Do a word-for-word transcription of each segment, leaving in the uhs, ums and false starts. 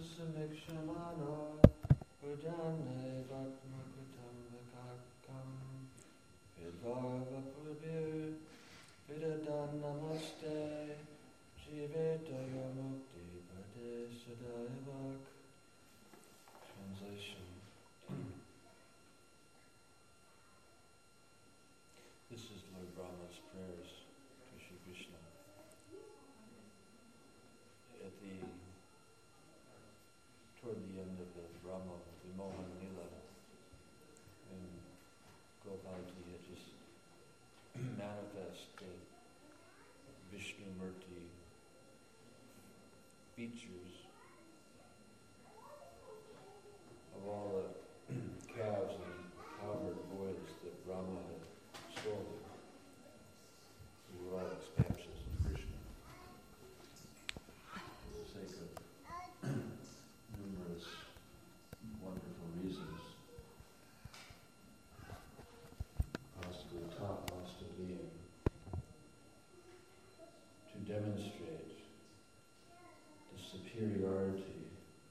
Sumikshmano Pujane Vatmakutam Vakakam Vidvarva Purbir Vidadan Namaste Jivetaya Mukti Pade Sadayavak. Translation. This is Lord Brahma's prayers to Shri Krishna. At the toward the end of the Brahma Vimohan Lila, when Gopalji had just manifest the Vishnu Murti features of all the calves and cowherd boys that Brahma had stolen, who were all expansions of Krishna, for the sake of numerous wonderful reasons. Possibly top most of being to demonstrate the superiority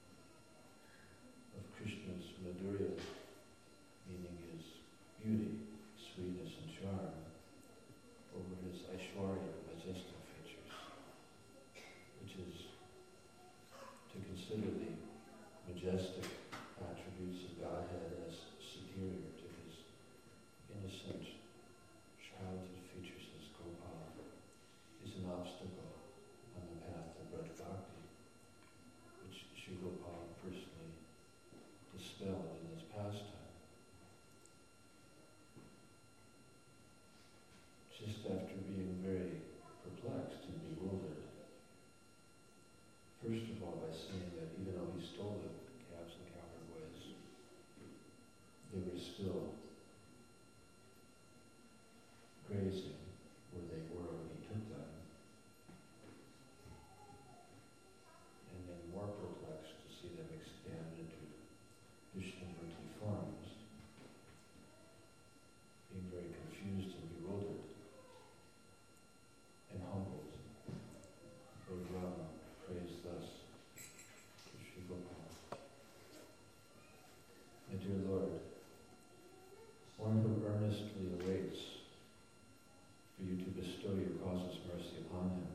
of Krishna's Madhurya, meaning his beauty, sweetness, and charm, over his Aishwarya, majestic features, which is to consider the majestic attributes of Godhead as superior to his innocent childhood features as Gopal is an obstacle on the path of Braj Bhakti, which Shri Gopal personally dispelled in his pastime. Just after being very perplexed and bewildered, first of all by saying that even though he stole the calves and cowherd boys, they were still grazing where they were when he took them. And then more perplexed to see them expand into Vishnumurti forms, being very confused and bewildered and humbled. Lord Brahma prays thus to Shri Gopal. My dear Lord, one who earnestly awaits for you to bestow your causeless mercy upon him,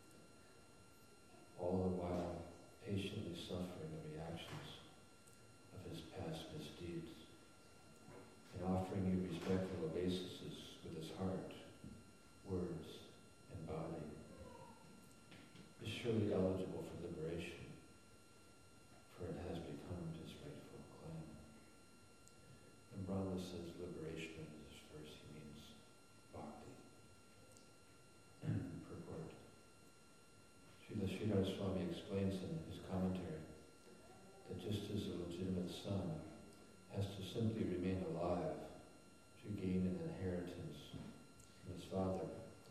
all the while patiently suffering the reactions of his past misdeeds, and offering you respectful obeisances with his heart, words, and body, is surely eligible for liberation, for it has become his rightful claim. When Brahma says liberation in this verse, he means bhakti. Purport. Srila Sridhar Swami explains in his commentary that just as a legitimate son has to simply remain alive to gain an inheritance from his father,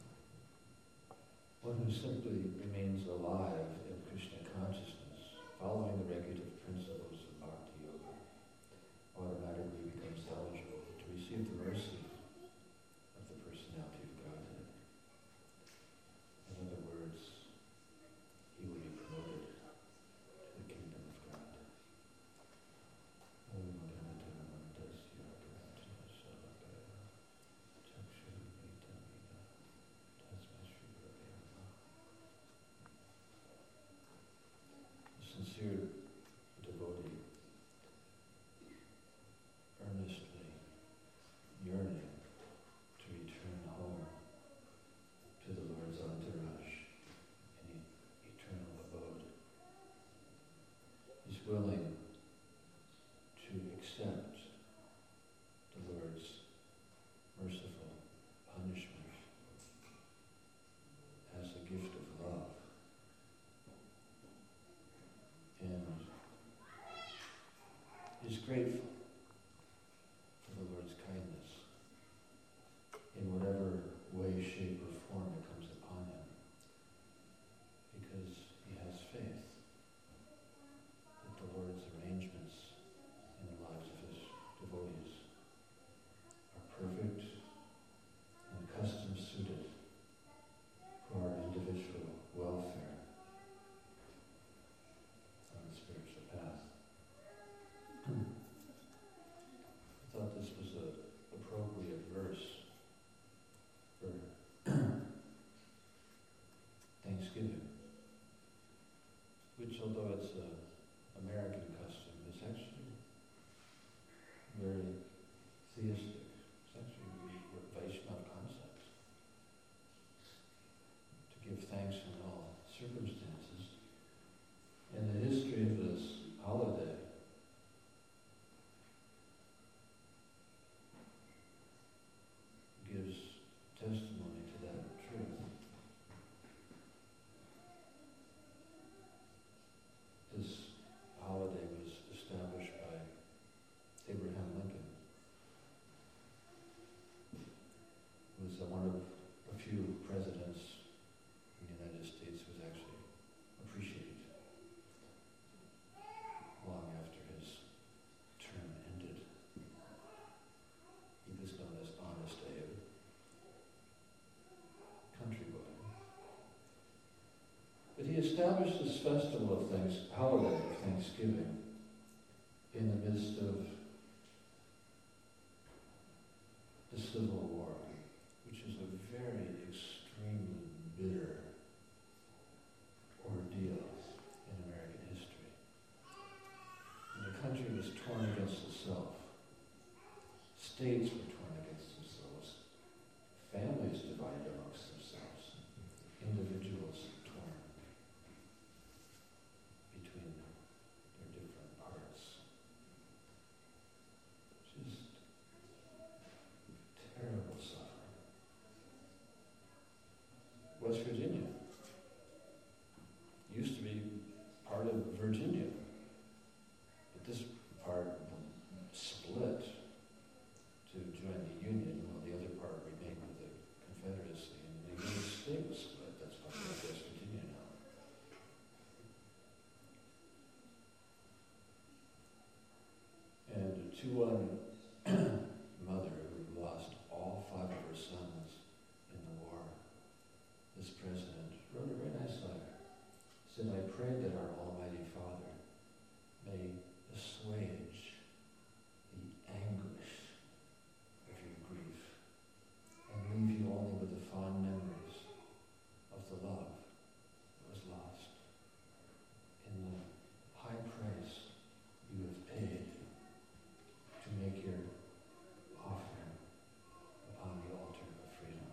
one who simply remains alive in Krishna consciousness, following the regulative principles of Bhakti Yoga, automatically becomes eligible to receive the mercy of the personality of Godhead. In other words, he will be promoted to the kingdom of God. Sincere devotee, earnestly yearning to return home to the Lord's entourage in eternal abode, is willing to accept the Lord's merciful punishment as a gift of love, and is grateful for the Lord's kindness in whatever way, shape, or form it comes upon him, because he has faith that the Lord's arrangements in the lives of his devotees are perfect and custom suited for our individual welfare on the spiritual thanks in all circumstances. And the history of this holiday gives testimony to that truth. This holiday was established by Abraham Lincoln. He was uh, one of a few presidents in the United States who was actually appreciated long after his term ended. He was known as Honest Abe, country boy. But he established this festival of thanks, holiday of Thanksgiving in the midst of the Civil War, which is a very extremely bitter ordeal in American history. And the country was torn against itself. States were torn against themselves. Families divided amongst themselves. Individuals torn between their different parts. Just terrible suffering. West Virginia used to be part of Virginia, but this part split to join the Union, while the other part remained with the Confederacy, and the United States was split. That's why we have West Virginia now. And to one mother who lost all five of her sons in the war, this president wrote a very nice letter. Said, I pray that our Almighty Father may assuage the anguish of your grief and leave you only with the fond memories of the love that was lost in the high price you have paid to make your offering upon the altar of freedom.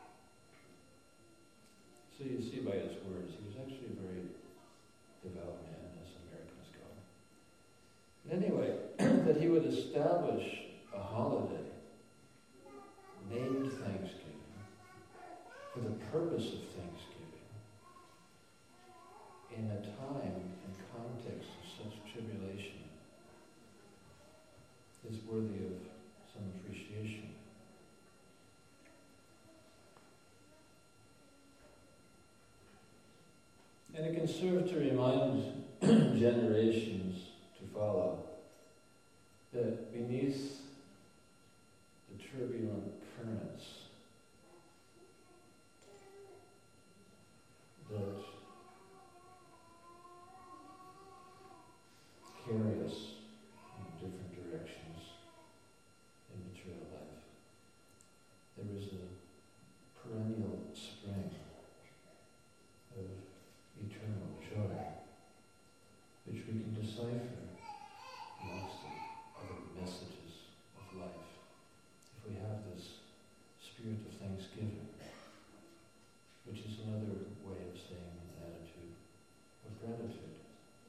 So you see by his words, he was actually a very devout man, as Americans go. But anyway, that he would establish a holiday named Thanksgiving for the purpose of Thanksgiving in a time and context of such tribulation is worthy of some appreciation. And it can serve to remind generations to follow that beneath the turbulent currents that carry us in different directions in material life, there is a perennial spring of eternal joy, which we can decipher amongst the other messages of life if we have this spirit of thanksgiving, which is another way of saying an attitude of gratitude.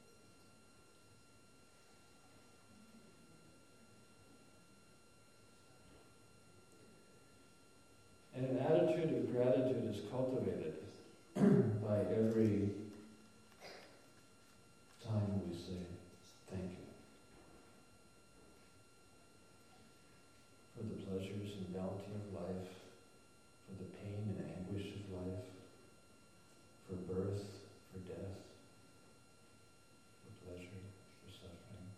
And an attitude of gratitude is cultivated by every time we say thank you for the pleasures and bounty of life, for the pain and anguish of life, for birth, for death, for pleasure, for suffering.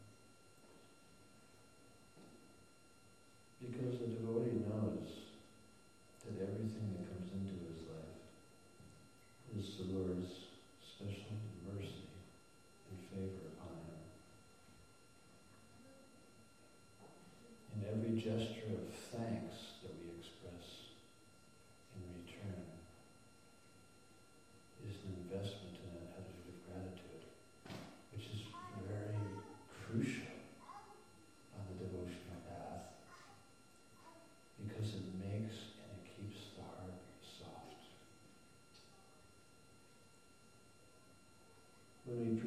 Because the devotee knows that everything that comes into his life is the Lord's special mercy and favor upon him. And every gesture of thanks that we express in return is an investment in an attitude of gratitude, which is very crucial on the devotional path, because it makes and it keeps the heart soft.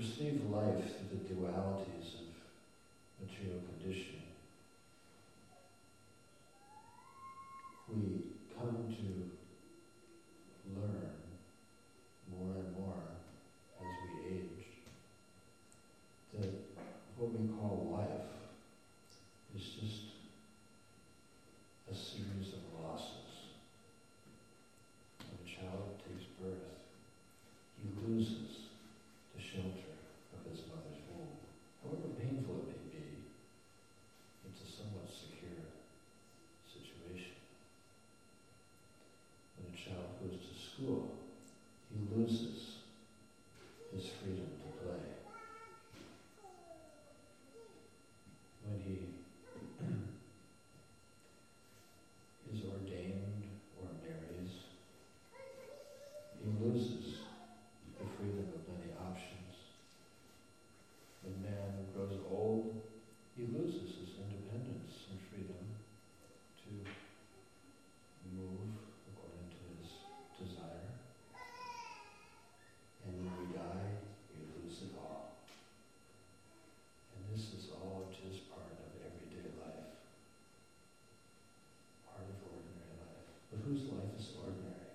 perceive life through the dualities of material conditioning, we come to learn more and more as we age that what we call life is just a series of losses. When a child takes birth, he loses the shelter of his mother's womb. However painful it may be, it's a somewhat secure situation. When a child goes to school, he loses his freedom to play. When he is ordained or marries, he loses the freedom of many options. When man grows old, he loses his independence and freedom to move according to his desire. And when we die, we lose it all. And this is all just part of everyday life, part of ordinary life. But whose life is ordinary?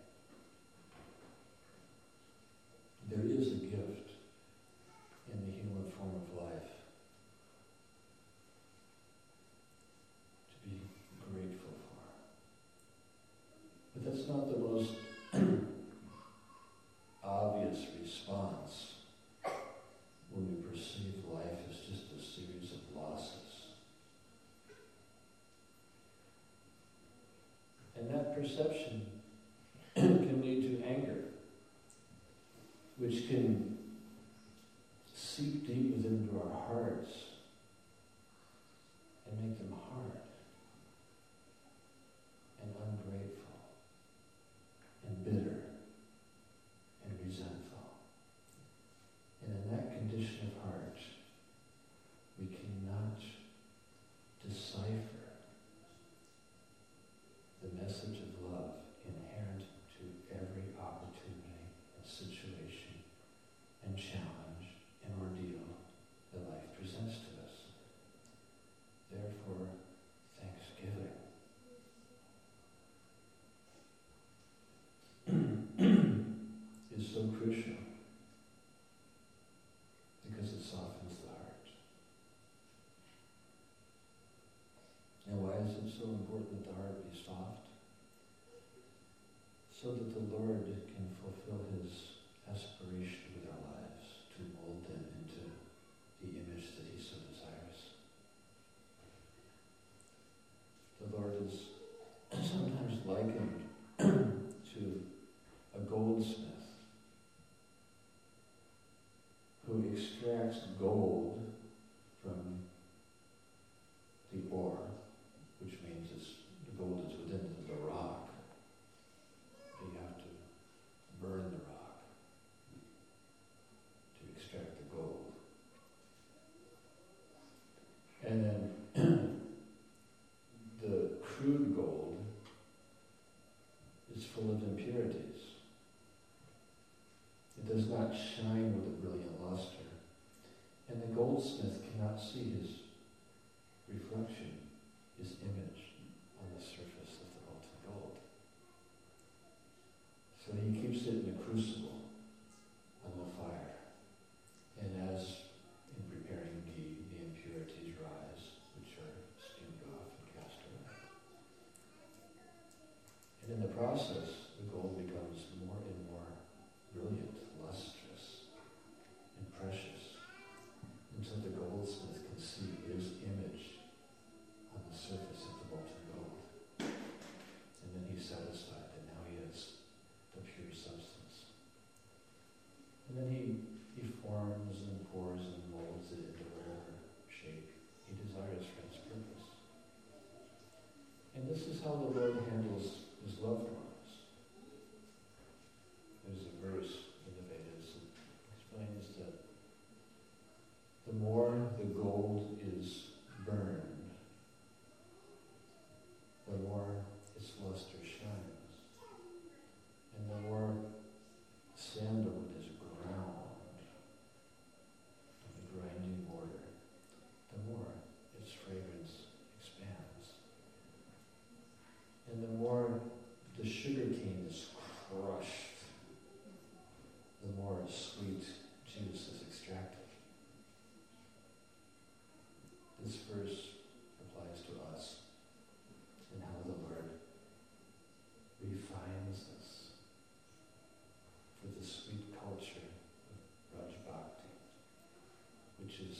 There is a gift in the human form of life to be grateful for. But that's not the most obvious response when we perceive life as just a series of losses. And that perception can lead to anger, which can seep deep within into our hearts and make them hard and ungrateful and bitter and resentful. And in that condition of heart, we cannot decipher the message of love inherent to every opportunity and situation and challenge and ordeal that life presents to us. Therefore, Thanksgiving is so crucial because it softens the heart. And why is it so important that the heart be soft? So that the Lord can fulfill his aspiration with our lives to mold them into the image that he so desires. The Lord is sometimes likened to a goldsmith who extracts gold from the ore, which means it's, the gold is within the rock. You have to burn the rock to extract the gold. And then the crude gold is full of impurities. It does not shine with a brilliant luster. And the goldsmith cannot see his reflection, his image on the surface of the molten gold. So he keeps it in a crucible on the fire. And as in preparing ghee, the impurities rise, which are steamed off and cast away. And in the process, the gold becomes more and more brilliant, lustrous, and precious, until the goldsmith can see his image on the surface of the molten gold. And then he's satisfied that now he has the pure substance. And then he, he forms and pours and molds it into whatever shape he desires for his purpose. And this is how the Lord handles his loved ones. There's a verse in the Vedas that explains that the more the gold is burned, the more its luster shines. And the more sandalwood is ground,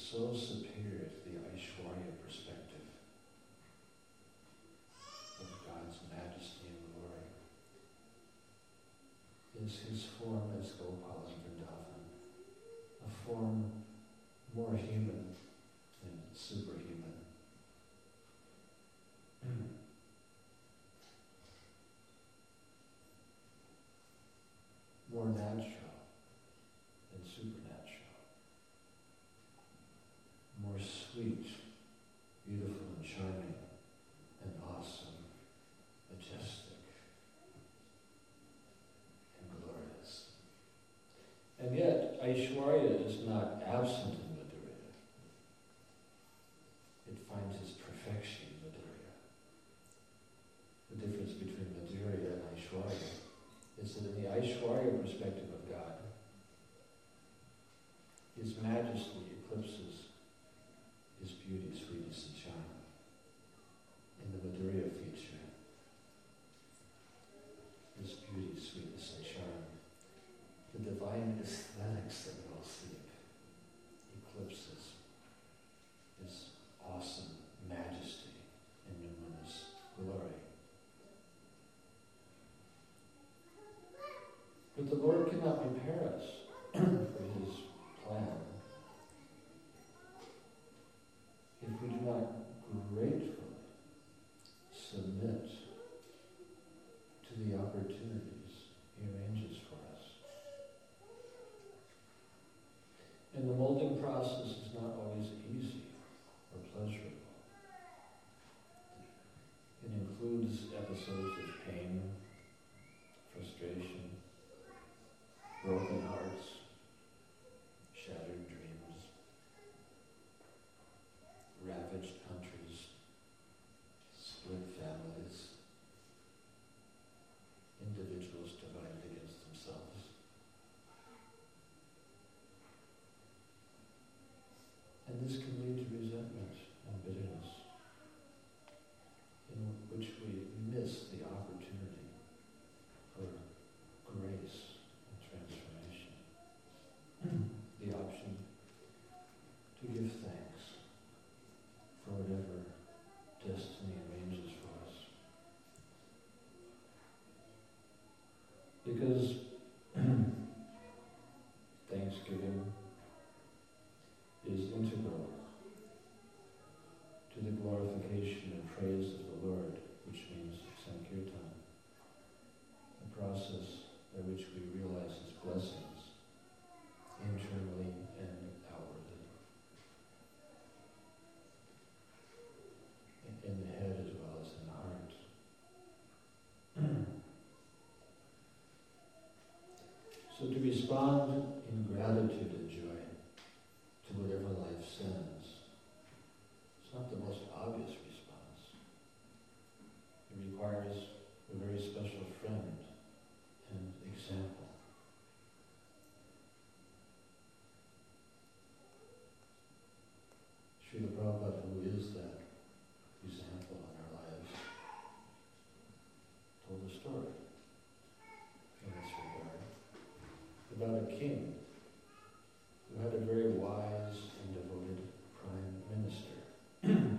so superior to the Aishwarya perspective of God's majesty and glory is his form as Gopal in Vrindavan, a form more human than superhuman. More natural than supernatural. More sweet, beautiful and charming and awesome, majestic and glorious. And yet, Aishwarya is not absent in Madhurya. It finds its perfection in Madhurya. The difference between Madhurya and Aishwarya is that in the Aishwarya perspective of God, his majesty eclipses his beauty, sweetness, and charm. In the Madhurya feature, his beauty, sweetness, and charm, the divine aesthetics that we all seek, eclipses his awesome majesty and numinous glory. But the Lord cannot prepare us for his plan if we do not gratefully submit to the opportunities he arranges for us. And the molding process is not always easy or pleasurable. It includes episodes of pain, frustration, broken hearts, shattered dreams, ravaged countries, split families, individuals divided against themselves. And this can lead to resentment and bitterness, in which we miss the opportunity for grace and transformation. The option to give thanks for whatever destiny arranges for us. Because Thanksgiving is integral to the glorification and praise of the Lord, which means Sankirtan, a process by which we realize his blessings internally and outwardly, in the head as well as in the heart. So to respond in gratitude and joy to whatever life sends, it's not the most obvious response. It requires a very special friend and example. Srila Prabhupada, who is that example in our lives, told a story in this regard about a king who had a very wise and devoted prime minister.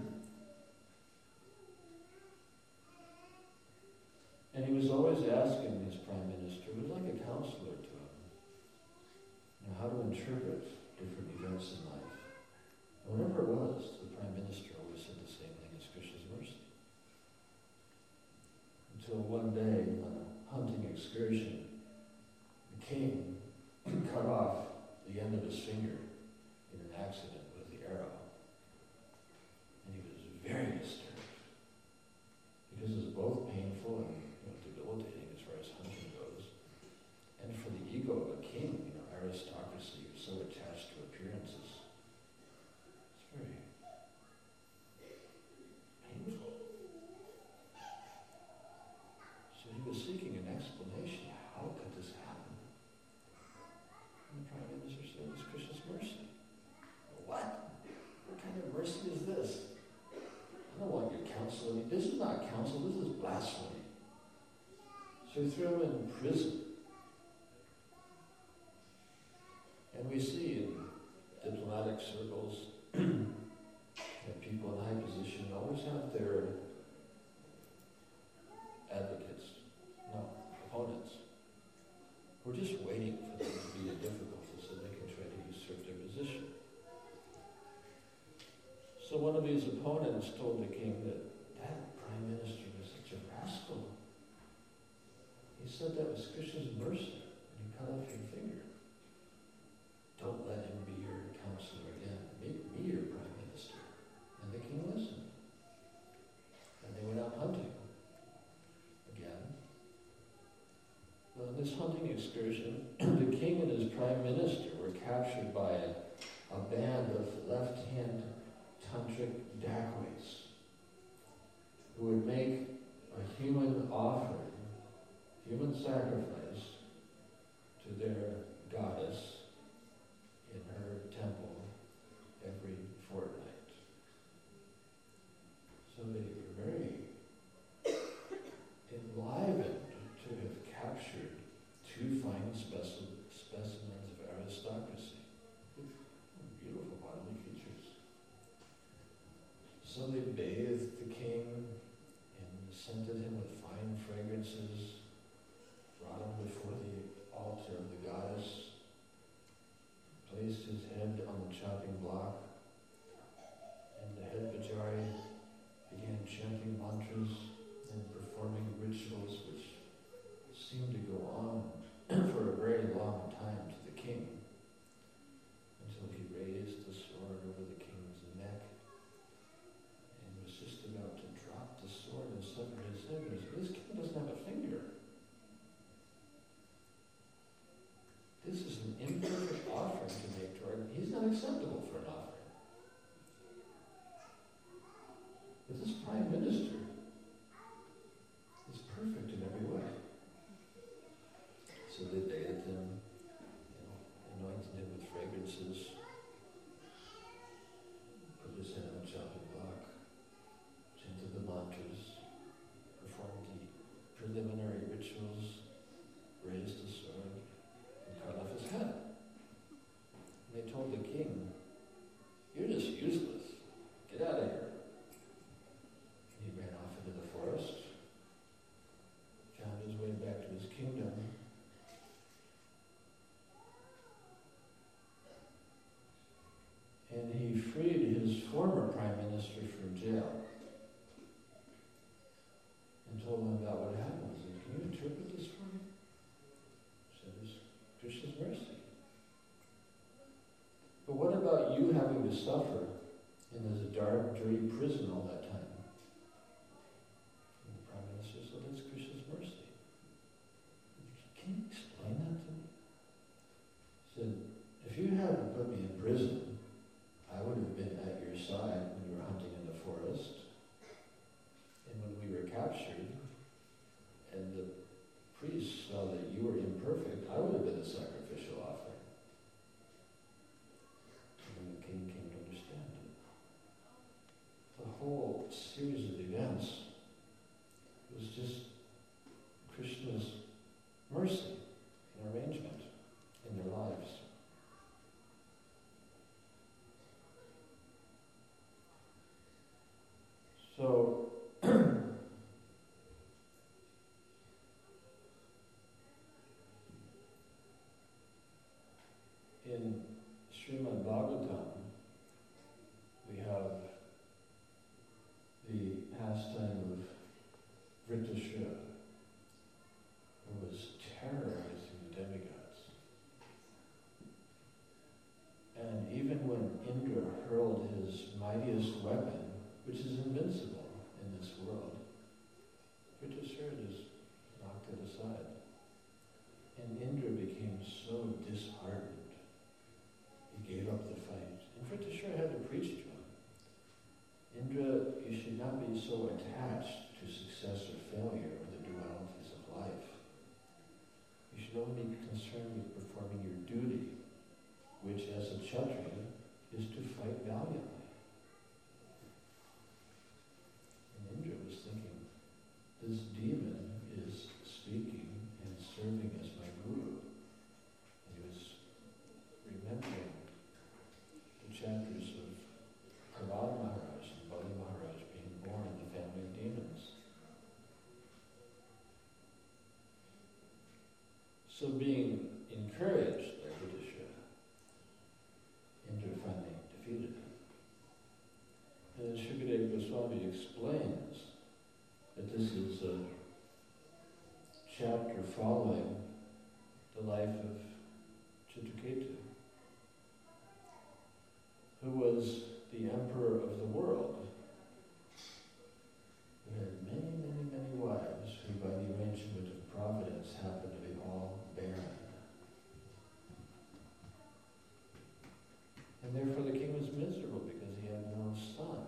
And he was always asking his prime minister, it was like a counselor to him, you know, how to interpret different events in life. And whatever it was, the prime minister always said the same thing as Krishna's mercy. Until one day, on a hunting excursion, the king cut off the end of his finger in an accident with the arrow. And he was very disturbed, because it was both painful and, you know, debilitating as far as hunting goes. And for the ego of a king, you know, aristocracy is so attached to appearances. It's very painful. So he was seeking an explanation. How could this happen? And the Prime Minister said, it's Krishna's mercy. What? What kind of mercy is this? I don't want your counsel. I mean, this is not counsel, this is blasphemy. So he threw him in prison. And we see in diplomatic circles that people in high position always have their advocates, no, opponents. We're just waiting for them to be in difficulty so they can try to usurp their position. So one of his opponents told the king that that prime minister was such a rascal. He said that was Krishna's mercy, and he cut off your finger. Don't let him be your counselor again. Make me your prime minister. And the king listened. And they went out hunting again. Well, in this hunting excursion, the king and his prime minister were captured by a, a band of left-hand tantric dacoits who would make a human offering, human sacrifice to their goddess in her temple every fortnight. So they were very enlivened to have captured two fine speci- specimens of aristocracy with beautiful bodily features. So they bathed the king and scented him with fine fragrances, brought him before the altar of the goddess, placed his head on the chopping block, and the head pujari began chanting mantras and performing rituals which seemed to go on for a very long time to the king, until he raised the sword over the king's neck and was just about to drop the sword and sever his head. And he said, "This king doesn't have a finger. This is an imperfect offering to make to our... He's not acceptable for an offering." But this prime minister is perfect in every way. So they bathed him, you know, anointed him with fragrances, put his head on a chopping block, chanted the mantras, performed the preliminary rituals, raised the sword, and cut off his head. And they told the king, "You're just useless. Get out of here." And he ran off into the forest, found his way back to his kingdom, and he freed his former prime minister from jail and told him about what happened. He said, "Can you interpret this for me?" He said, "It's Krishna's mercy." But what about you having to suffer in this dark, dirty prison all that time? And the prime minister said, "It's Krishna's mercy." Can you explain that to me? He said, "If you hadn't put me in prison, I would have been at your side when you were hunting in the forest, and when we were captured, and the priests saw that you were imperfect, I would have been a sacrificial offering." And then the king came to understand it. The whole series of events was just Krishna's mercy and arrangement in their lives. So, in Srimad Bhagavatam, we have the pastime of Vritrashira, who was terrorizing the demigods. And even when Indra hurled his mightiest weapon, which is invincible in this world, Vritrashira just knocked it aside. And Indra became so disheartened, he gave up the fight. And Vritrashira had to preach to him. Indra, you should not be so attached to success or failure or the dualities of life. You should only be concerned with performing your duty, which as a Kshatriya is to fight valiantly. Indra was thinking, this demon is speaking and serving as my guru. And he was remembering the chapters of encouraged by Britishra, Indra finally defeated him. And then Shukadeva Goswami explains that this is a chapter following the life of Chitraketu, who was the emperor of the world, who had many, many, many wives, who by the arrangement of providence happened to be all barren. And therefore the king was miserable because he had no son.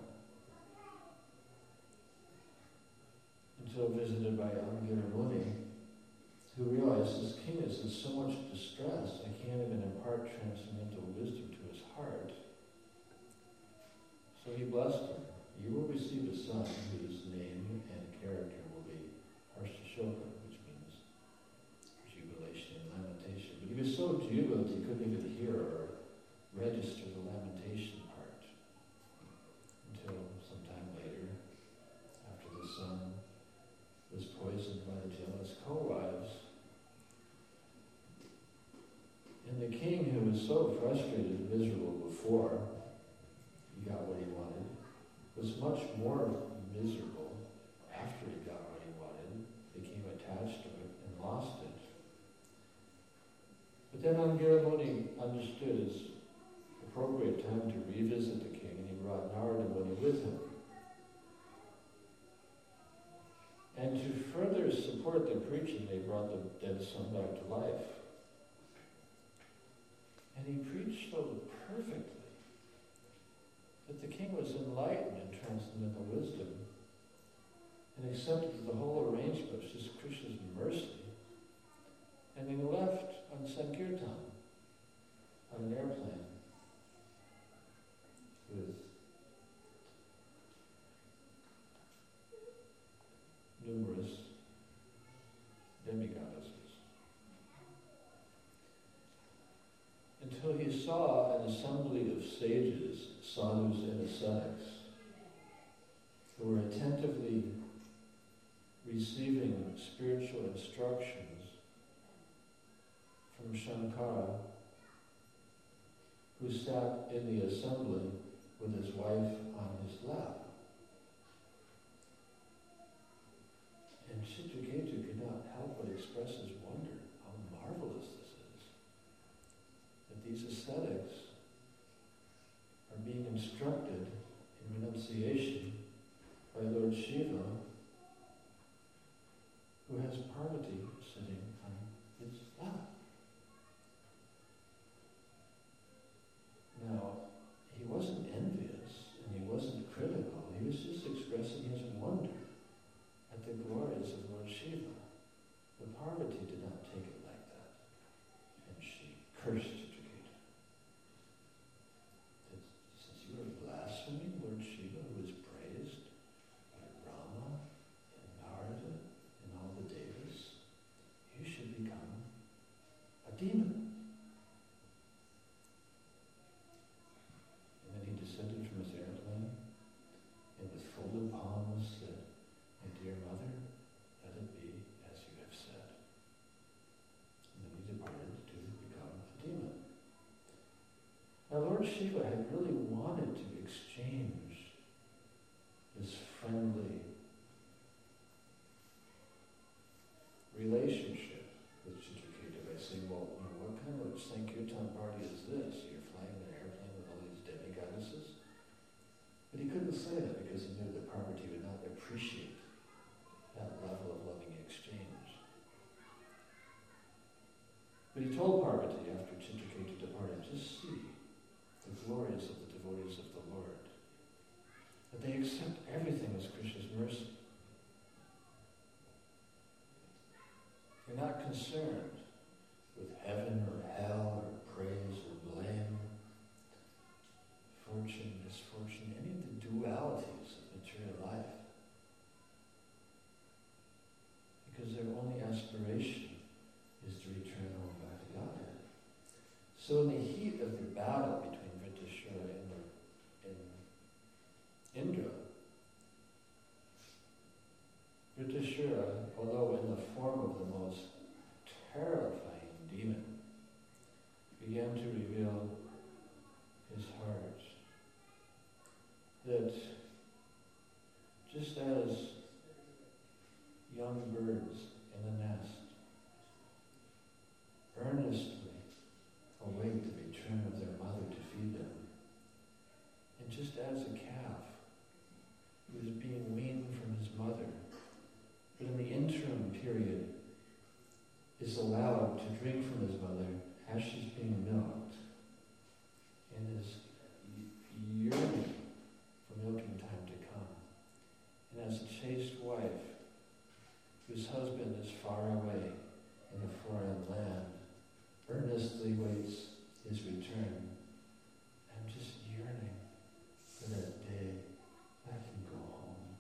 Until visited by Angira Muni, who realized this king is in so much distress, I can't even impart transcendental wisdom to his heart. So he blessed him. You will receive a son whose name and character will be Harshashoka, which means jubilation and lamentation. But he was so jubilant he couldn't even hear or register the lamentation part until sometime later, after the son was poisoned by the jealous co-wives. And the king, who was so frustrated and miserable before he got what he wanted, was much more miserable after he got what he wanted, became attached to it and lost it. But then Angira Muni understood his appropriate time to revisit the king, and he brought Narada Muni with him. And to further support the preaching, they brought the dead son back to life. And he preached so perfectly that the king was enlightened in transcendental wisdom and accepted that the whole arrangement was just Krishna's mercy. And he left on Sankirtan, on an airplane, with numerous demigoddesses, until he saw an assembly of sages, sadhus and ascetics, who were attentively receiving spiritual instructions from Shankara, who sat in the assembly with his wife on his lap. And Chitraketu could not help but express his wonder how marvelous this is, that these ascetics are being instructed in renunciation by Lord Shiva, who has Parvati sitting on his lap. Now, he wasn't envious and he wasn't critical, he was just expressing his wonder at the glories of Lord Shiva. But Parvati did not take it like that, and she cursed Chitraketu. That since you are blaspheming Lord Shiva, who is praised by Brahma and Narada and all the devas, you should become a demon. And then he descended from his airplane and with folded palms said, "My dear mother, let it be as you have said." And then he departed to become a demon. Now Lord Shiva had really wanted to exchange this friendly relationship with Chitraketu by saying, well, you know, what kind of Sankirtan party is this? You're flying in an airplane with all these demigoddesses? But he couldn't say that because he knew that Parvati would not appreciate that level of loving exchange. But he told Parvati after Chitraketu departed, just see the glories of the devotees of the Lord, that they accept everything as Krishna's mercy. They're not concerned with heaven or hell or praise or blame, fortune, misfortune, any of the dualities of material life. Because their only aspiration is to return home back to Godhead. So in the heat of the battle between Vritashura and, and Indra, Vritashura, although in the form of the most terrifying demon began to reveal his heart. That just as young birds in a nest earnestly await the return of their mother to feed them, and just as a calf who is being weaned from his mother, but in the interim period is allowed to drink from his mother as she's being milked, and is yearning for milking time to come. And as a chaste wife, whose husband is far away in a foreign land, earnestly waits his return, I'm just yearning for that day I can go home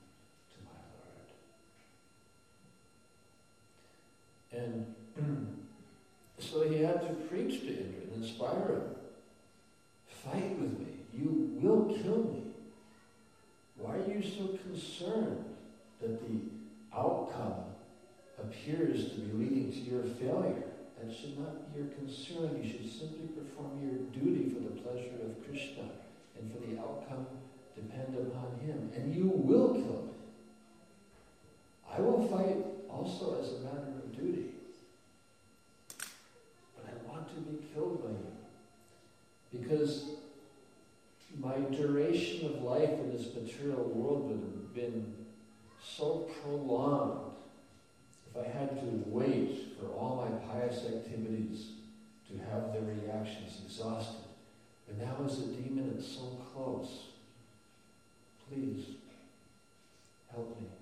to my Lord. And so he had to preach to Indra and inspire him. Fight with me. You will kill me. Why are you so concerned that the outcome appears to be leading to your failure? That should not be your concern. You should simply perform your duty for the pleasure of Krishna, and for the outcome depend upon him. And you will kill me. I will fight also as a matter of duty. But I want to be killed by you. Because my duration of life in this material world would have been so prolonged if I had to wait for all my pious activities to have their reactions exhausted. But now as a demon, it's so close. Please, help me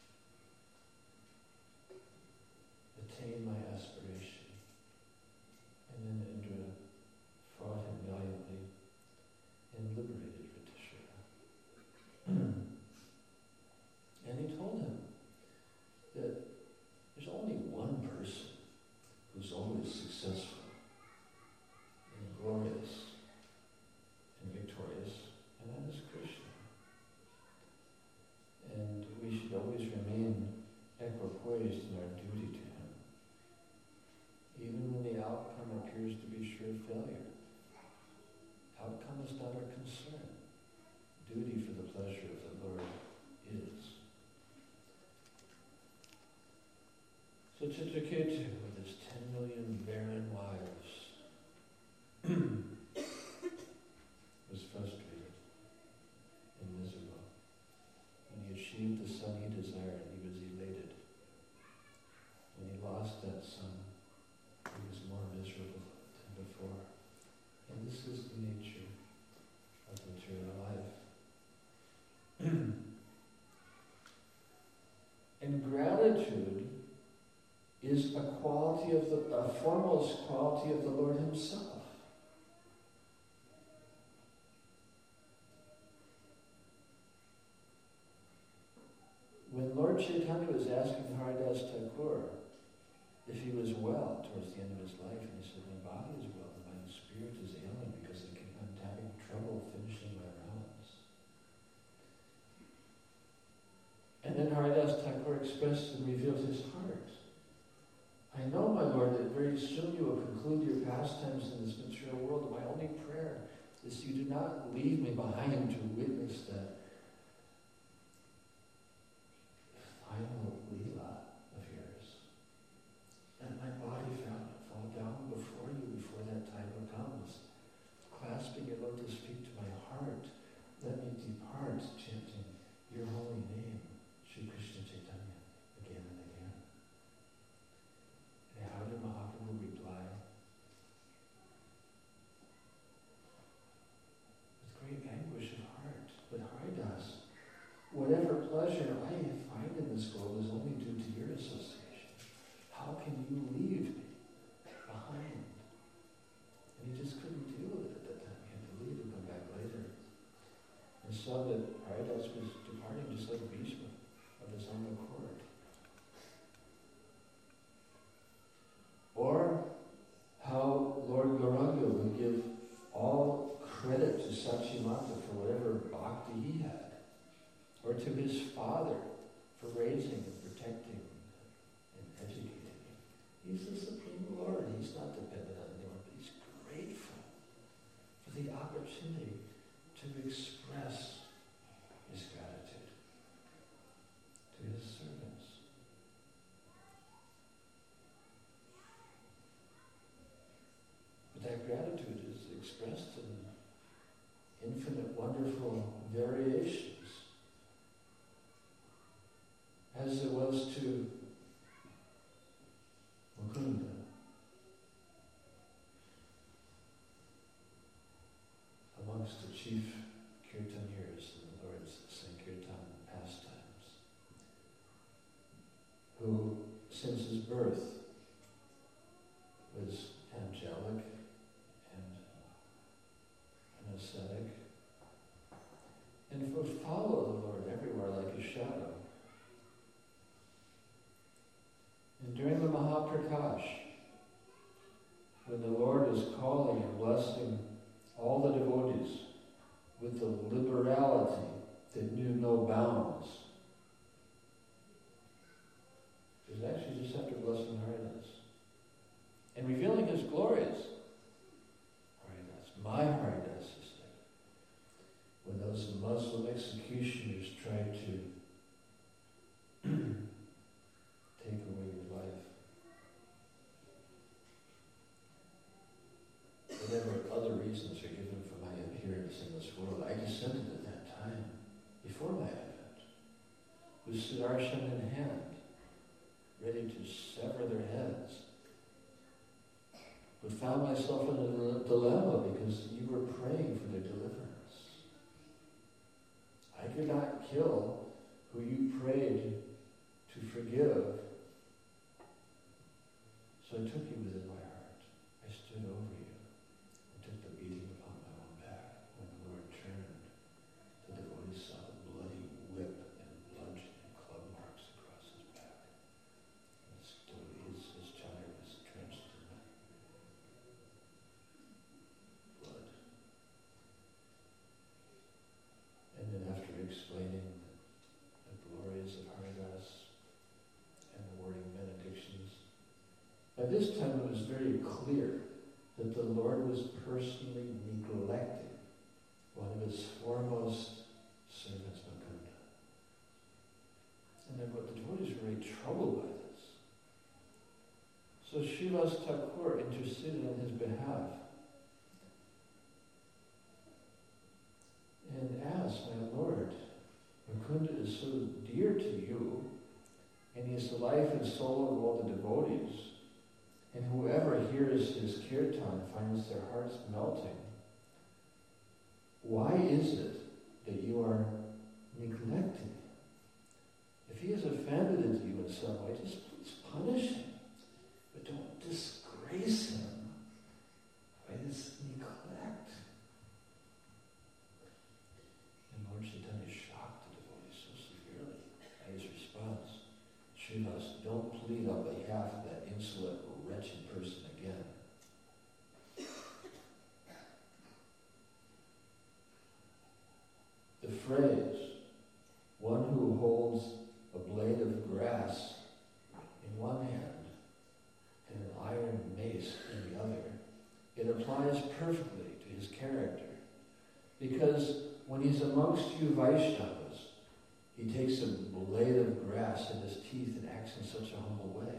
attain my aspiration. And then Indra fought him valiantly and liberated Ritishira. And he told him that there's only one person who's always successful and glorious and victorious, and that is Krishna. And we should always remain equipoised in our duty to him, even when the outcome appears to be sure failure. Outcome is not our concern. Duty for the pleasure of the Lord is. So Chitraketu, with his ten million barren wives, was frustrated and miserable. When he achieved the son he desired, he was elated. When he lost that son, he was more miserable than before. And this is the nature of material life. And gratitude is a quality of the, a foremost quality of the Lord himself. When Lord Chaitanya was asking Haridas Thakur if he was well towards the end of his life, and he said, my body is well, but my spirit is ailing because I keep on having trouble finishing my rounds. And then Haridas Thakur expressed and revealed his heart. I know, my Lord, that very soon you will conclude your pastimes in this material world. My only prayer is you do not leave me behind to witness that final Leela of yours. Let my body fall down before you before that time comes. Clasping your lotus feet to my heart, let me depart chanting your holy name, Sri Krishna Chaitanya, again and again. And how did Mahaprabhu reply? With great anguish of heart. But Haridas, whatever pleasure I find in this world is only due to your association. How can you leave me behind? And he just couldn't deal with it at that time. He had to leave and come back later. And saw that Haridas was departing just like Bhishma of his own accord. Or how Lord Gauranga would give all credit to Sachimata for whatever bhakti he had, or to his father for raising and protecting and educating him. He's the Supreme Lord. He's not dependent on anyone, but he's grateful that gratitude is expressed in infinite wonderful variations, as it was to Mukunda. Amongst the chief kirtaniers in the Lord's Sankirtan pastimes, who, since his birth, was angelic and an ascetic, and would follow the Lord everywhere like a shadow. And during the Mahaprakash, when the Lord is calling and blessing all the devotees with the liberality that knew no bounds, it was actually just after blessing Haridas and revealing his glories. Haridas, my Haridas, he said. When those Muslim executioners tried to take away your life, whatever other reasons are given for my appearance in this world, I descended at that time, before my advent, with Sudarshan in hand, ready to sever their heads, but found myself in a dilemma because you were praying for their deliverance. I could not kill who you prayed to forgive, so I took you within my heart. I stood over you. Took the beating upon my own back. When the Lord turned, the devotees saw the bloody whip and bludgeon and club marks across his back. And stood, his, his chadar was drenched in blood. And then after explaining the, the glories of Haridas and the wording benedictions, by this time it was very clear that the Lord was personally neglecting one of his foremost servants, Mukunda. And then what the devotees were very troubled by this. So Srivas Thakur interceded on his behalf and asked, my Lord, Mukunda is so dear to you, and he is the life and soul of all the devotees, and whoever hears his kirtan finds their hearts melting. Why is it that you are neglecting him? If he has offended you in some way, just please punish him. But don't disgrace him by this neglect. And Lord Chaitanya shocked the devotees so severely by his response. Srivas, don't plead on behalf of that insolent, wretched person again. The phrase, one who holds a blade of grass in one hand and an iron mace in the other, it applies perfectly to his character. Because when he's amongst you Vaishnavas, he takes a blade of grass in his teeth and acts in such a humble way.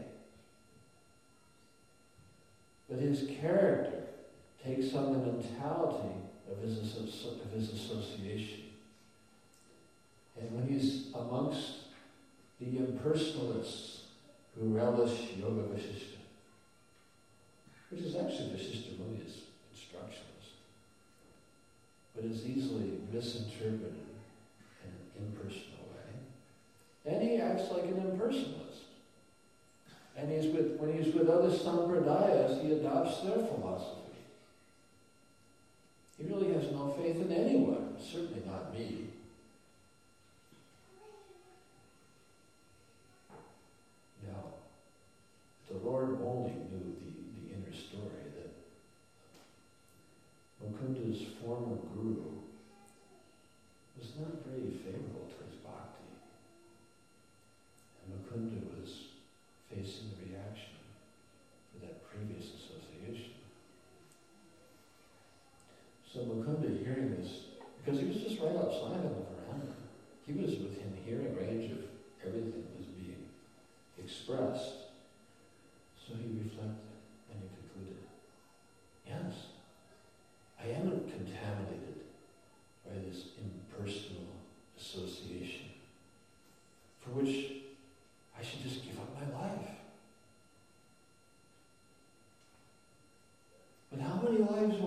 But his character takes on the mentality of his, of his association. And when he's amongst the impersonalists who relish Yoga Vasishtha, which is actually Vasishtha Muni's instructions, but is easily misinterpreted in an impersonal way, and he acts like an impersonalist. And he's with, when he's with other sampradayas, he adopts their philosophy. He really has no faith in anyone, certainly not me. Now, the Lord only knew the, the inner story that Mukunda's former guru was not very favorable to his bhakti. And Mukunda was facing the reaction for that previous association. So Mukunda, hearing this, because he was just right outside on the veranda, he was within hearing range of everything that was being expressed. So he reflected and he concluded, yes,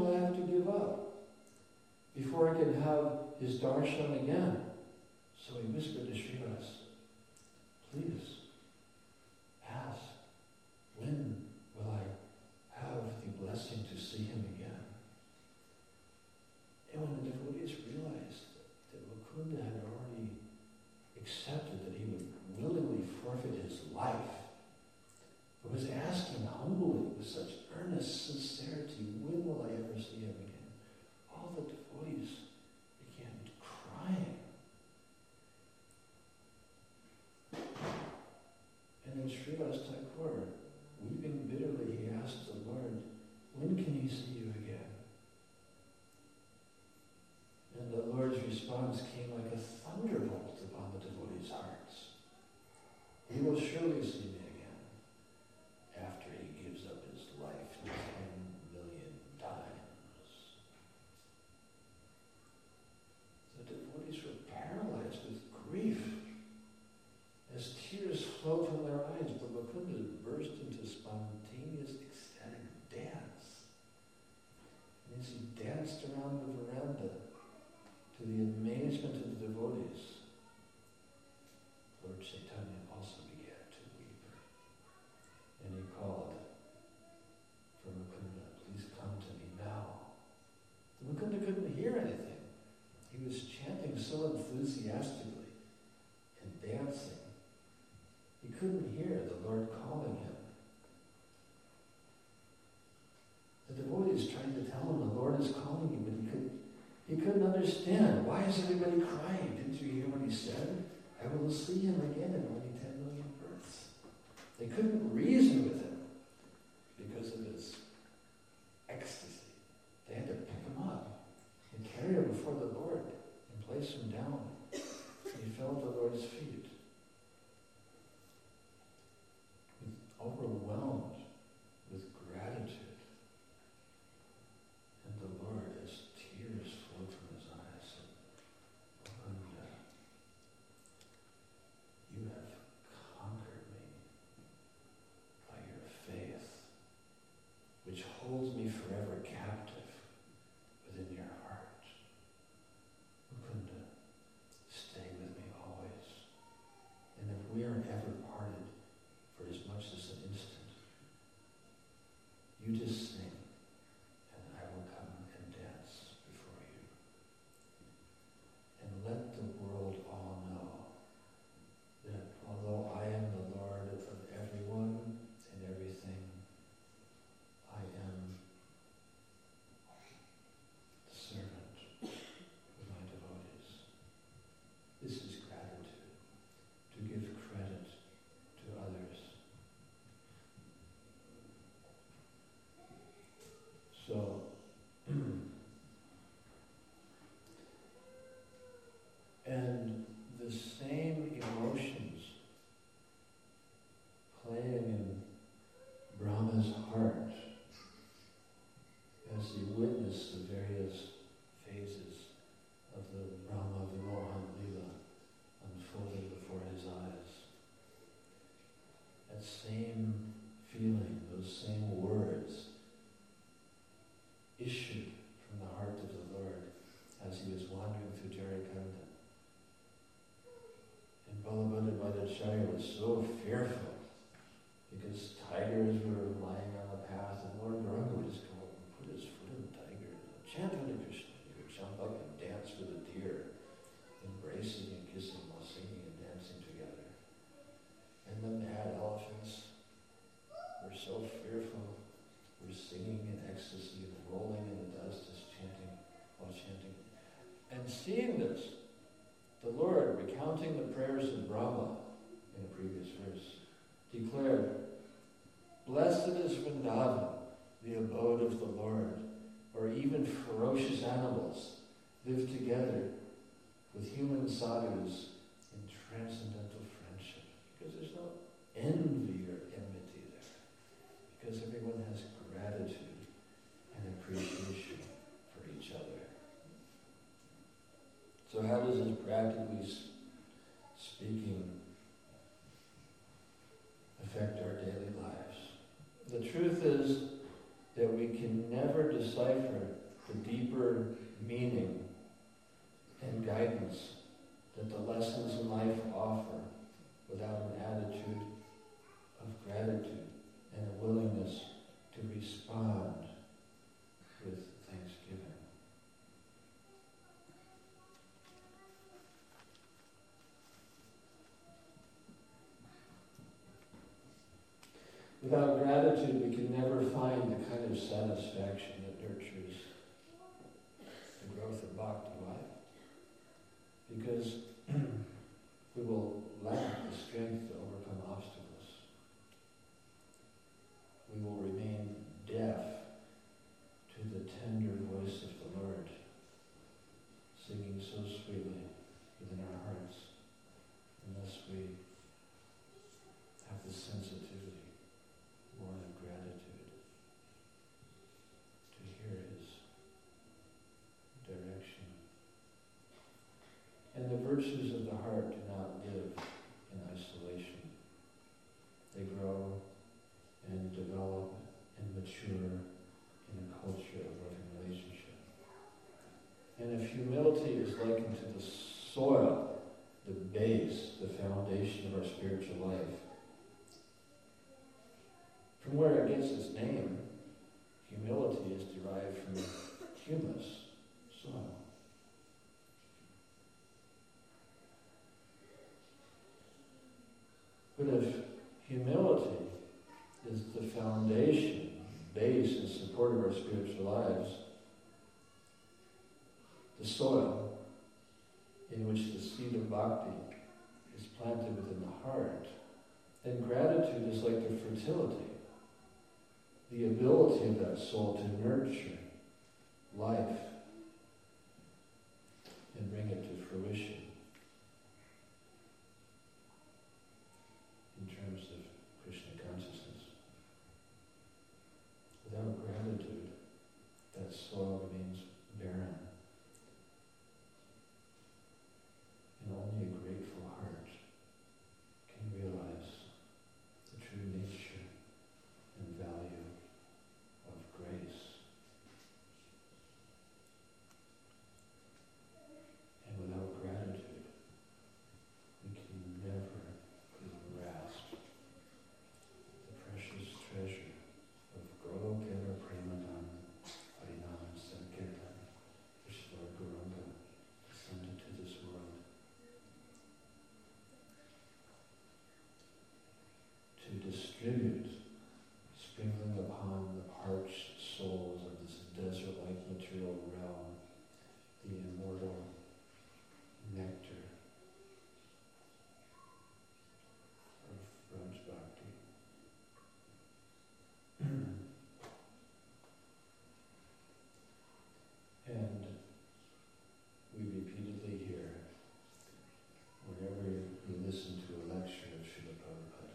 will I have to give up before I can have his darshan again? So he whispered to Srivas, please, ask, when will I have the blessing to see him again? And when the devotees realized that Mukunda had already accepted that he would willingly forfeit his life, but was asking humbly with such earnest sincerity, when will I ever see him again? All the devotees began crying. And then Srivas Thakur, weeping bitterly, he asked the Lord, when can he see you again? And the Lord's response came like a thunderbolt upon the devotees' hearts. He will surely see me again after he gives up his life ten million times. The devotees were paralyzed with grief as tears flowed from their eyes, but Mukunda burst into spontaneous ecstatic dance. And as he danced around the veranda, to the amazement of the devotees, Lord Chaitanya also began to weep. And he called for Mukunda, please come to me now. And Mukunda couldn't hear anything. He was chanting so enthusiastically and dancing. He couldn't hear the Lord calling him. The devotees tried to tell him the Lord is calling you, but he couldn't. He couldn't understand. Why is everybody crying? Didn't you hear what he said? I will see him again in only ten million births. They couldn't reason with him because of his ecstasy. They had to pick him up and carry him before the Lord and place him down. He fell at the Lord's feet, overwhelmed with gratitude. And the Lord, as tears flowed from his eyes, said, Mukunda, you have conquered me by your faith, which holds me forever captive within your heart. Mukunda, stay with me always. And if we are ever parted for as much as an instant, you just sing, and I will come and dance before you. And let the world all know that although I am the Lord of everyone and everything, I am the servant of my devotees. This is gratitude, to give credit to others. So, and the same emotions playing in Brahma's heart as he witnessed the various phases of the Brahma Vimohan Lila unfolding before his eyes. That same feeling, those same words issued from the heart of the Lord as he was wandering through Jharikanda. And Balabhadra Bhattacharya was so fearful because tigers were lying on the path, and Lord Gauranga would just go up and put his foot in the tiger and chant Hare Krishna. He would jump up and dance with a deer, embracing and kissing while singing and dancing together. And the mad elephants were so fearful, were singing in ecstasy and rolling in the dust as chanting, while chanting. And seeing this, the Lord, recounting the prayers of Brahma in a previous verse, declared, blessed is Vrindavan, the abode of the Lord, where even ferocious animals live together with human sadhus in transcendental friendship. Because there's no envy or enmity there. Because everyone has gratitude and appreciation for each other. So how does this, practically speaking, affect our daily lives? The truth is that we can never decipher the deeper meaning and guidance that the lessons in life offer without an attitude of gratitude and a willingness to respond with thanksgiving. Without gratitude, we can never find the kind of satisfaction that nurtures the growth of bhakti life, because we will lack the strength to overcome obstacles. We will remain deaf to the tender voice of the Lord, singing so sweetly within our hearts, unless we have the sensitivity born of gratitude to hear His direction. And the virtues of the heart do not live in isolation. They grow and develop and mature in a culture of loving relationship. And if humility is likened to the soil, the base, the foundation of our spiritual life, from where it gets its name, humility is derived from humus, soil. But if humility is the foundation, base, and support of our spiritual lives, the soil in which the seed of bhakti is planted within the heart, then gratitude is like the fertility, the ability of that soul to nurture life and bring it to fruition in terms of Krishna consciousness. Without gratitude, that soil remains barren. And only a grateful heart can realize the true nature and value of grace. And without gratitude, we can never grasp the precious treasure of Golokera Premadam Harinam Sankirtan, which Lord Gauranga descended to this world to distribute, sprinkling upon the parched souls of this desert-like material realm the immortal nectar of Braj Bhakti. And we repeatedly hear, whenever we listen to a lecture of Srila Prabhupada,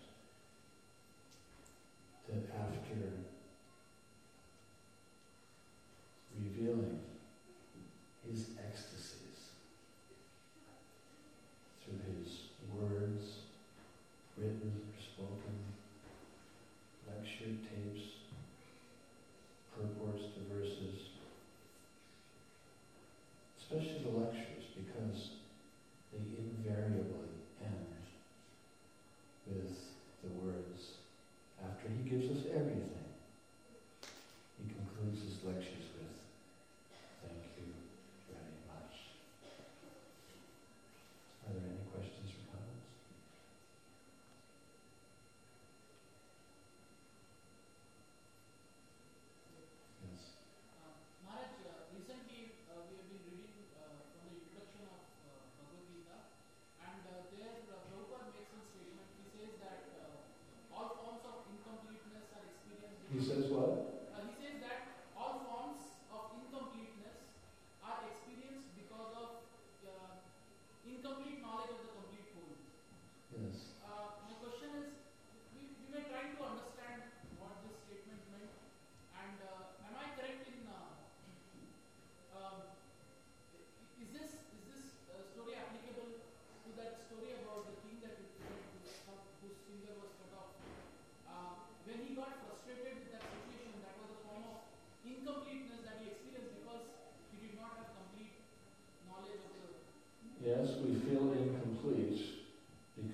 that after revealing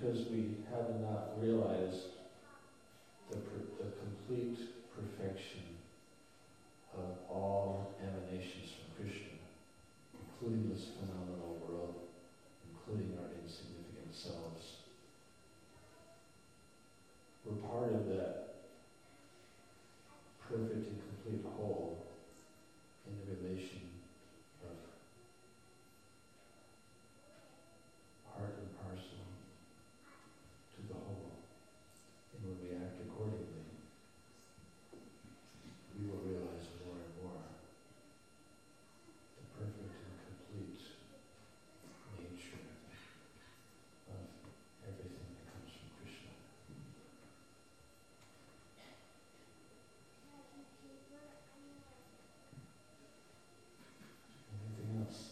because we have not realized the, per- the complete perfection of all emanations from Krishna, including this phenomenal world, including our insignificant selves. We're part of that perfect and complete whole in the relation of part and parcel to the whole. And when we act accordingly, we will realize more and more the perfect and complete nature of everything that comes from Krishna. Anything else?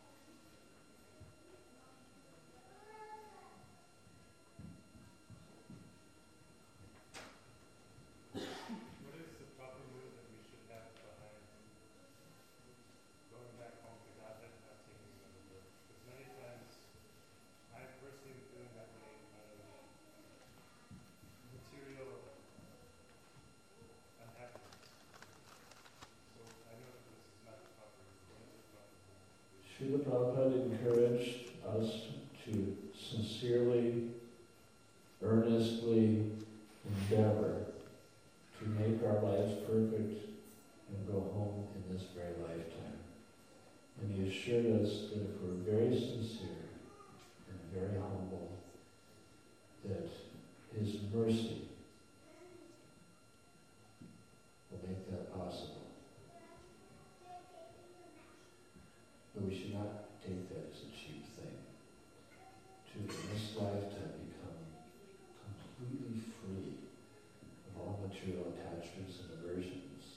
What is the proper mood that we should have behind going back home to God and not taking another birth? Because many times I personally am feeling that way out of material unhappiness. So I know that this is not the proper mood. What is the proper mood? Srila Prabhupada encouraged us to sincerely, earnestly endeavor to make our lives perfect and go home in this very lifetime. And he assured us that if we're very sincere and very humble, that his mercy will make that possible. But we should not take that as a cheap thing. To, in this lifetime, become completely free of all material attachments and aversions.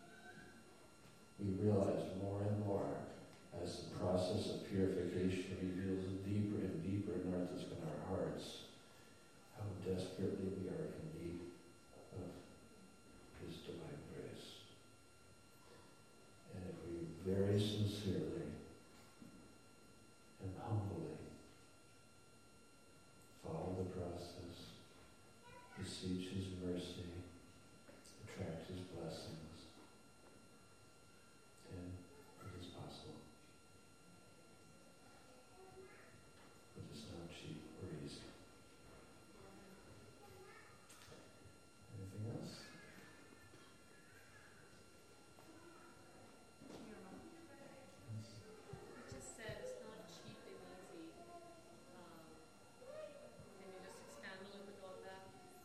We realize more and more as the process of purification reveals deeper and deeper in our, in our hearts how desperately we are in need of his divine grace. And if we very sincerely and humbly follow the process, beseech his mercy, attract his blessings, then it is possible. But it's not cheap or easy. Anything else? Yes. You just said it's not cheap and easy. Um, can you just expand a little bit on that?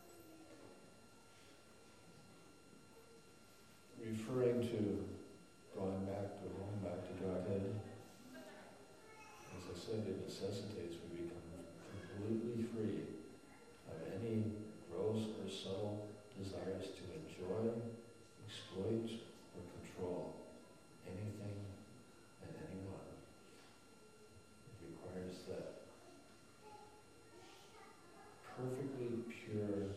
Referring to going back to home, back to Godhead, as I said, it necessitates we become completely free of any gross or subtle desires to enjoy, exploit, or control anything and anyone. It requires that perfectly pure,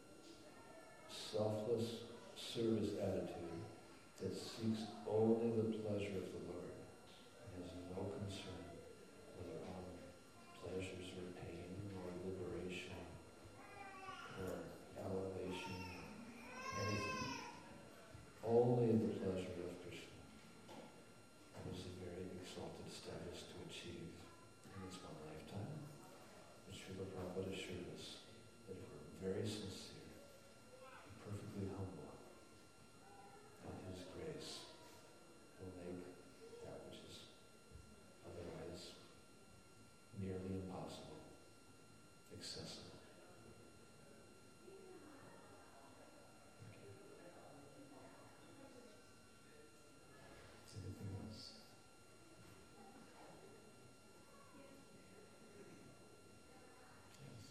selfless service attitude that seeks only the pleasure of the Lord and has no concern with our own pleasures or pain or liberation or elevation, anything. Only the pleasure of Krishna. That is a very exalted status to achieve in this one lifetime. But Srila Prabhupada assured us that if we're very sincere and perfectly humble, and his grace will make that which is otherwise nearly impossible accessible. Anything else? Yes.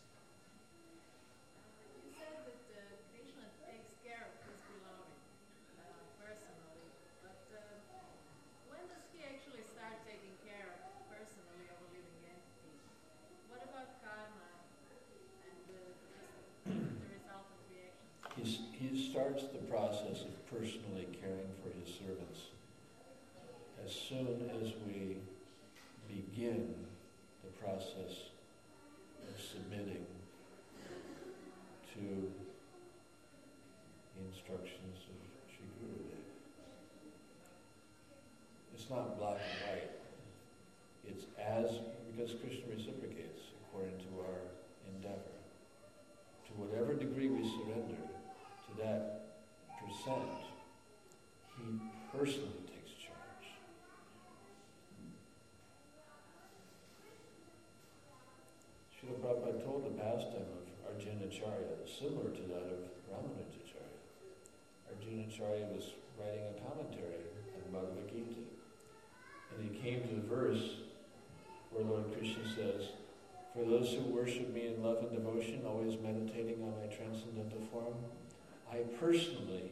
You said that uh, Krishna takes care of his beloved uh, personally, but uh, when does he actually start taking care personally of a living entity? What about karma and uh, just the resultant reactions? He's, he starts the process of personally caring for his servants. As soon as we begin the process of submitting not black and white. It's as, because Krishna reciprocates according to our endeavor. To whatever degree we surrender to that percent, he personally takes charge. Srila Prabhupada told the pastime of Arjunacharya, similar to that of Ramanujacharya. Arjunacharya was writing a commentary on Bhagavad Gita, and he came to the verse where Lord Krishna says, "For those who worship me in love and devotion, always meditating on my transcendental form, I personally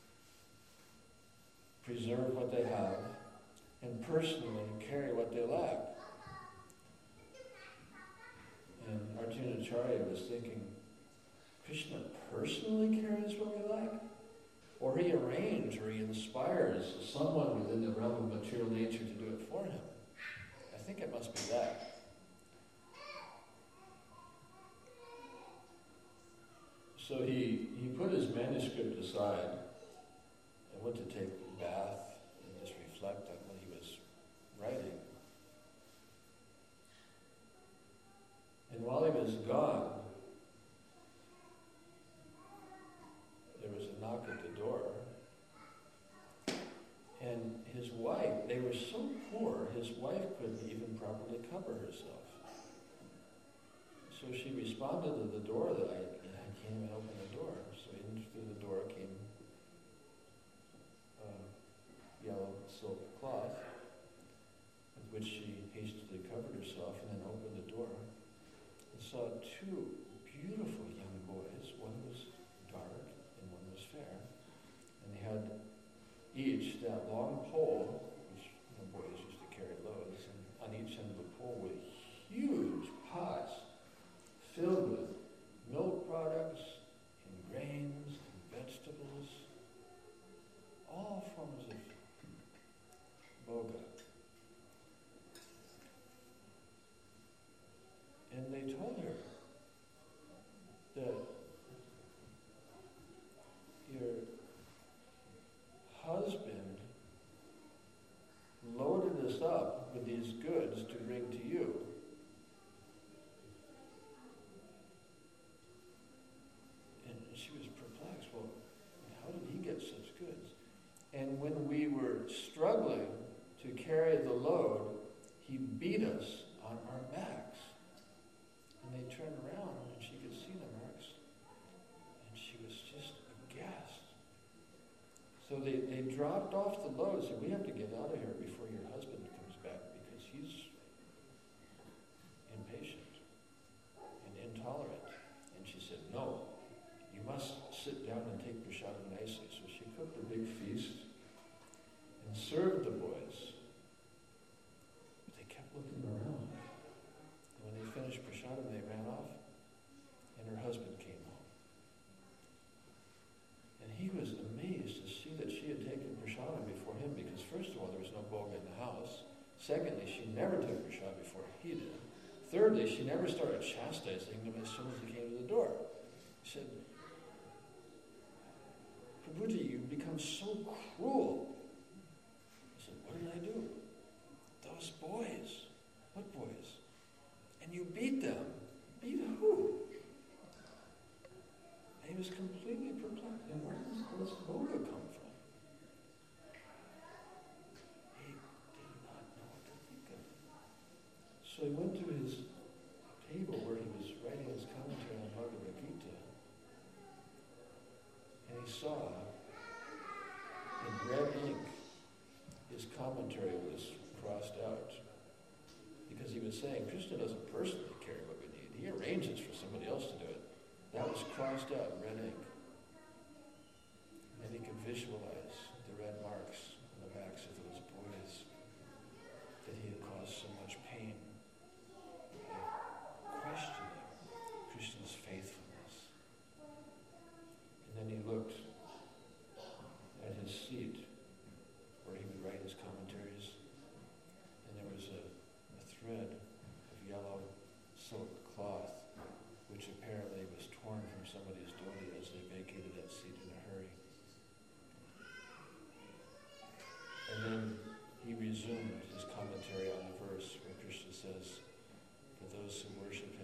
preserve what they have and personally carry what they lack." And Arjunacharya was thinking, Krishna personally carries what we lack? Or he arranges or he inspires someone within the realm of material nature to do it for him? I think it must be that. So he, he put his manuscript aside and went to take a bath and just reflect on what he was writing. And while he was gone, there was a knock at the door. And his wife, they were so poor, his wife couldn't even properly cover herself. So she responded to the door that I, I can't even open the door. So in through the door came a yellow silk cloth with which she hastily covered herself and then opened the door and saw two beautiful young boys. One was dark and one was fair. And they had each that long pole, which you know, boys used to carry loads, and on each end of the pole were huge pots filled with milk products and grains and vegetables, all forms of boga. And they told her that your husband loaded us up with these goods to bring to you. And she was perplexed. Well, how did he get such goods? And when we were struggling to carry the load, he beat us on our backs. And they turned around and she could see the marks. And she was just aghast. So they, they dropped off the load and said, we have to get out of here before your husband comes back because he's impatient and intolerant. And she said, no, you must sit down and take prashadam nicely. So she cooked a big feast and served the boys. But they kept looking around. And when they finished prashadam, they ran off. And her husband came home. And he was amazed to see that she had taken prashadam before him because first of all, there was no boga in the house. Secondly, she never took prashadam before he did. Thirdly, she never started chastising him as soon as he came to the door. She said, Prabhuji, you've become so cruel. I said, what did I do? Those boys. What boys? And you beat them. Beat who? And he was completely perplexed. And where does this boga come from? He did not know what to think of. So he went to his table where he was writing his commentary on Bhagavad Gita. And he saw in red ink his commentary was crossed out. Because he was saying, Krishna doesn't personally carry what we need. He arranges for somebody else to do it. That was crossed out in red ink. And then he could visualize the red marks on the backs of those boys that he had caused so much pain by questioning Krishna's faithfulness. And then he looked at his seat where he would write his commentaries, and there was a, a thread of yellow silk cloth which apparently was torn from somebody's dhoti as they vacated that seat in a hurry. commentary on the verse where Krishna says, for those who worship